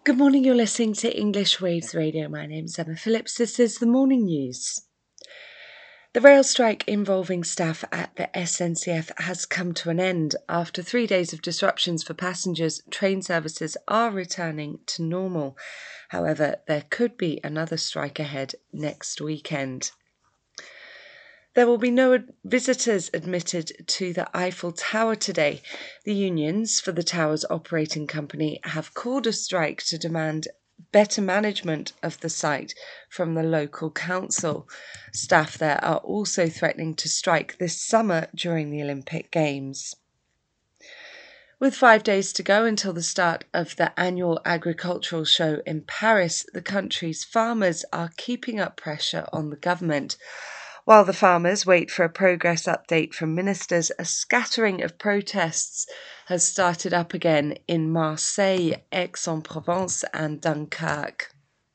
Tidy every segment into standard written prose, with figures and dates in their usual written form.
Good morning, you're listening to English Waves Radio. My name's Emma Phillips. This is the morning news. The rail strike involving staff at the SNCF has come to an end. After 3 days of disruptions for passengers, train services are returning to normal. However, there could be another strike ahead next weekend. There will be no visitors admitted to the Eiffel Tower today. The unions for the tower's operating company have called a strike to demand better management of the site from the local council. Staff there are also threatening to strike this summer during the Olympic Games. With 5 days to go until the start of the annual agricultural show in Paris, the country's farmers are keeping up pressure on the government. While the farmers wait for a progress update from ministers, a scattering of protests has started up again in Marseille, Aix-en-Provence and Dunkirk.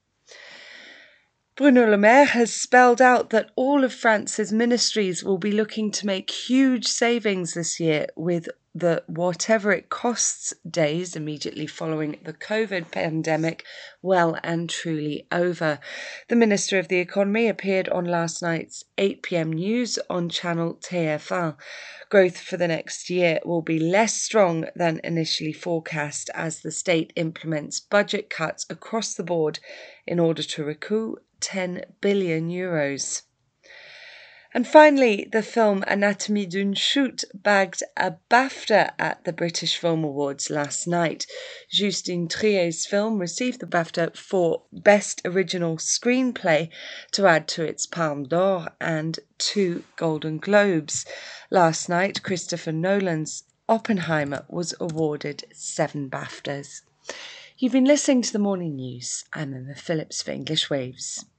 Bruno Le Maire has spelled out that all of France's ministries will be looking to make huge savings this year with the whatever it costs days immediately following the COVID pandemic well and truly over. The Minister of the Economy appeared on last night's 8 p.m. news on channel TF1. Growth for the next year will be less strong than initially forecast as the state implements budget cuts across the board in order to recoup 10 billion euros. And finally, the film Anatomie d'une Chute bagged a BAFTA at the British Film Awards last night. Justine Trier's film received the BAFTA for Best Original Screenplay to add to its Palme d'Or and 2 Golden Globes. Last night, Christopher Nolan's Oppenheimer was awarded 7 BAFTAs. You've been listening to the morning news. I'm Emma Phillips for English Waves.